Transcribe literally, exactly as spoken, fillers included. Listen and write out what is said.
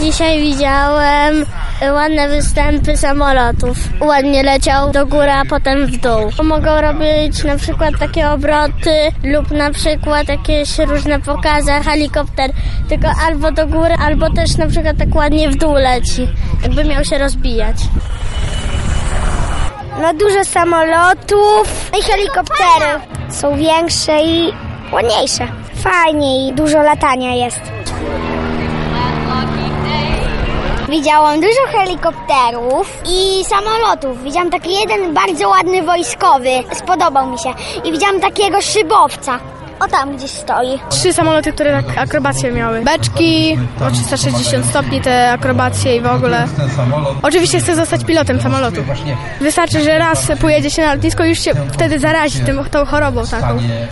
Dzisiaj widziałem ładne występy samolotów. Ładnie leciał do góry, a potem w dół. Mogą robić na przykład takie obroty lub na przykład jakieś różne pokazy, helikopter tylko albo do góry, albo też na przykład tak ładnie w dół leci, jakby miał się rozbijać. No dużo samolotów i helikoptery. Są większe i ładniejsze. Fajnie i dużo latania jest. Widziałam dużo helikopterów i samolotów. Widziałam taki jeden bardzo ładny wojskowy. Spodobał mi się. I widziałam takiego szybowca. O tam gdzieś stoi. Trzy samoloty, które tak akrobacje miały. Beczki o trzysta sześćdziesiąt stopni, te akrobacje i w ogóle. Oczywiście chcę zostać pilotem samolotu. Wystarczy, że raz pojedzie się na lotnisko i już się wtedy zarazi tym, tą chorobą taką.